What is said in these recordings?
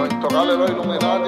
Los intocables, los Illuminati,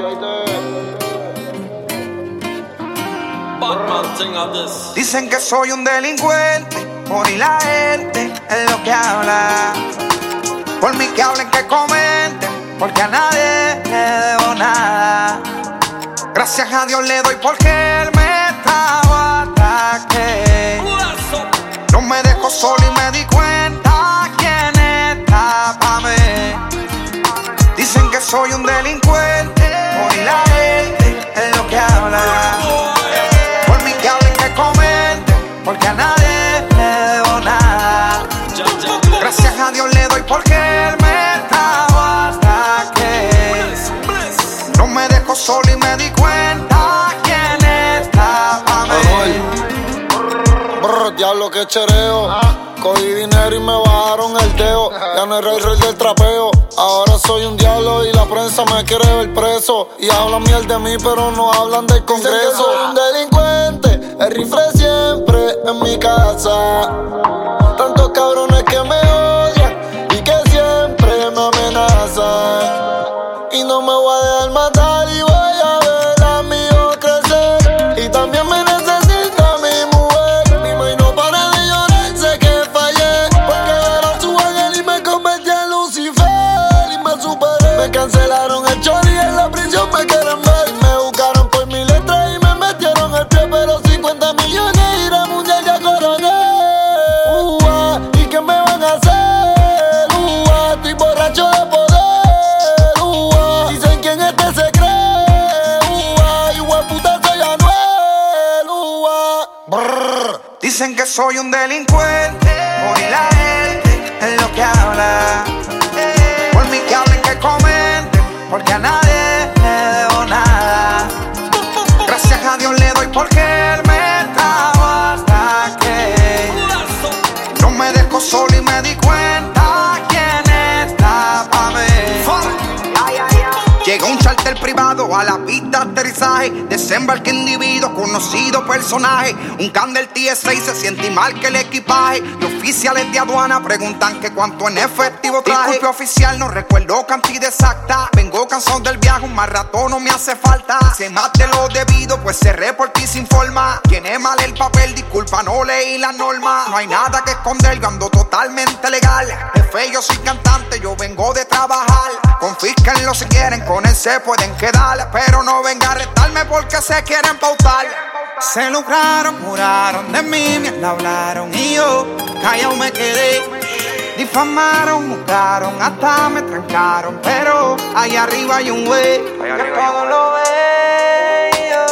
Dicen que soy un delincuente, por y la gente es lo que habla. Por mí que hablen, que comenten, porque a nadie le debo nada. Gracias a Dios le doy porque Él me estaba ataque. No me dejó solo y me di cuenta quién está pa' mí. Dicen que soy un delincuente, por y la gente es lo que habla. Por mí que hablen, que comenten, porque a nadie le debo nada. Gracias a Dios le doy porque Él me estaba ataque. No me dejó solo y me di cuenta quién está pa' mí. Diablo que chereo. Cogí dinero y me bajaron el dedo. Ya no era el rey del trapeo. Ahora soy un diablo y la prensa me quiere ver preso. Y hablan miel de mí pero no hablan del Congreso. Dicen que soy un delincuente, el rifle siempre en mi casa. Tantos cabrones que me odian y que siempre me amenazan. Y no me voy a dejar matar y voy a ver a mi hijo crecer. Y también me necesita mi mujer. Mi mãe no para de llorar, sé que fallé. Porque era su ángel y me convertí en Lucifer. Y me superé. Me cancelaron el chori y en la prisión me quieren ver. Y me buscaron por mi letra y me metieron el pie. Pero 50 millones y la mundial ya coroné. ¿Y qué me van a hacer? Estoy borracho de poder. Dicen quién este se cree. Puta soy Anuel. Dicen que soy un delincuente, por y la gente es lo que habla. Por mí que hablen, que comenten, porque a nadie le debo nada. Gracias a Dios le doy porque Él me estaba ataque. No me dejó solo y me di cuenta quién está pa' mí. Llegó un charter privado a la pista de aterrizaje. Desembarca individuo, conocido personaje. Un Candel TS6 se siente mal que el equipaje. Los oficiales de aduana preguntan que cuánto en efectivo traje. Disculpe oficial, no recuerdo cantidad exacta. Vengo cansado del viaje, un más rato no me hace falta. Si hay más de lo debido, pues cerré por ti sin forma. Tiene mal el papel, disculpa, no leí la norma. No hay nada que esconder, yo ando totalmente legal. Jefe, yo soy cantante, yo vengo de trabajar. Confísquenlo si quieren, con él se pueden quedar. Pero no venga a retarme porque se quieren pautar. Se lucraron, juraron de mí, me hablaron y yo callado me quedé. Difamaron, buscaron, hasta me trancaron. Pero ahí arriba hay un güey que todo lo ve.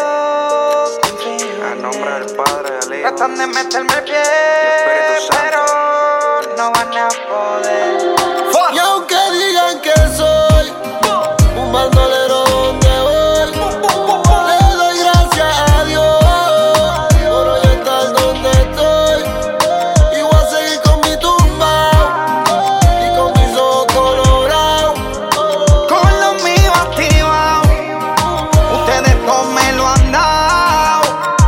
En nombre del Padre, del Hijo, tratan de meterme el pie, Espíritu Santo. pero no van a poder. Y aunque digan que soy un bandolero donde voy, le doy gracias a Dios por hoy estar donde estoy. Y voy a seguir con mi tumba y con mis ojos colorados. Con los míos activados, ustedes todos me lo han dado.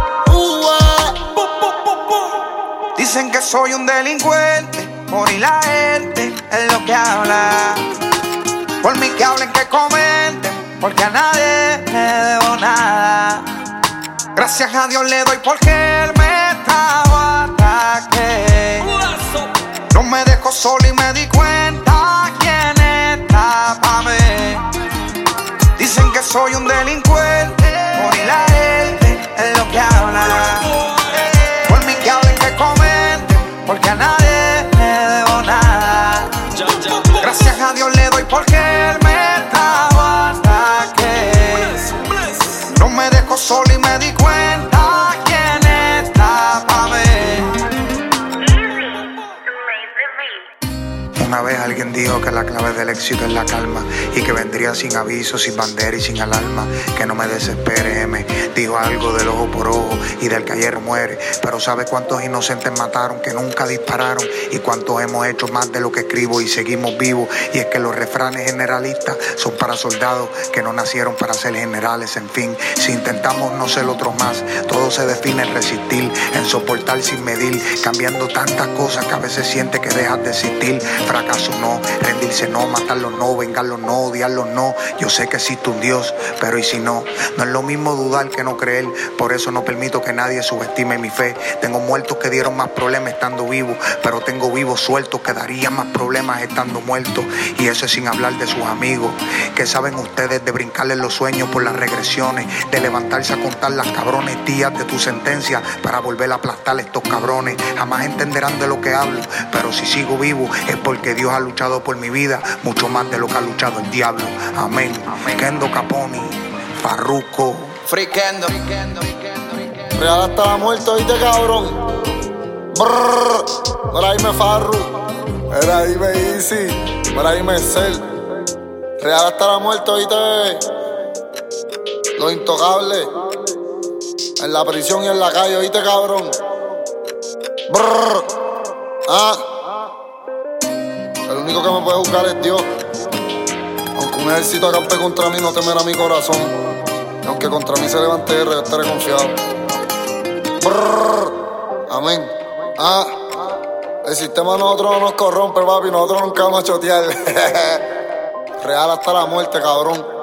Dicen que soy un delincuente, por y la gente es lo que habla. Por mí que hablen, que comenten, porque a nadie le debo nada. Gracias a Dios le doy porque Él me estaba ataque. No me dejó solo y me di cuenta quién está pa' mí. Dicen que soy un delincuente, por y la gente es lo que habla. Por mí que hablen, que comenten, porque a nadie le debo nada. Gracias a Dios le doy porque Él me estaba ataque. No me dejó solo y me di cuenta quién está pa' mí. Una vez alguien dijo que la clave del éxito es la calma y que vendría sin aviso, sin bandera y sin alarma. Que no me desespere, M. Dijo algo del ojo por ojo y del que ayer muere. Pero ¿sabe cuántos inocentes mataron que nunca dispararon? Y cuántos hemos hecho más de lo que escribo y seguimos vivos. Y es que los refranes generalistas son para soldados que no nacieron para ser generales. En fin, si intentamos no ser otros más, todo se define en resistir, en soportar sin medir, cambiando tantas cosas que a veces siente que dejas de existir. Fracaso no, rendirse no, matarlos no, vengarlos no, odiarlos no. Yo sé que existe un Dios, pero y si no, no es lo mismo dudar que no creer. Por eso no permito que nadie subestime mi fe. Tengo muertos que dieron más problemas estando vivos, pero tengo vivos sueltos que darían más problemas estando muertos. Y eso es sin hablar de sus amigos. ¿Qué saben ustedes de brincarles los sueños por las regresiones? De levantarse a contar las cabrones días de tu sentencia para volver a aplastar a estos cabrones. Jamás entenderán de lo que hablo, pero si sigo vivo es porque Dios ha luchado por mi vida mucho más de lo que ha luchado el diablo. Amén. Kendo Caponi, Farruko, Friquendo. Real hasta la muerte, oíste, cabrón. Brrr. Mira, dime Farru. Mira, dime Easy. Mira, dime Cell. Real hasta la muerte, oíste. Los intocables. En la prisión y en la calle, oíste, cabrón. Brrr. El único que me puede juzgar es Dios. Aunque un ejército acampe contra mí, no temerá mi corazón. Y aunque contra mí se levante guerra, yo estaré confiado. Brrr. Amén. El sistema a nosotros no nos corrompe, papi. Nosotros nunca vamos a chotear. Real hasta la muerte, cabrón.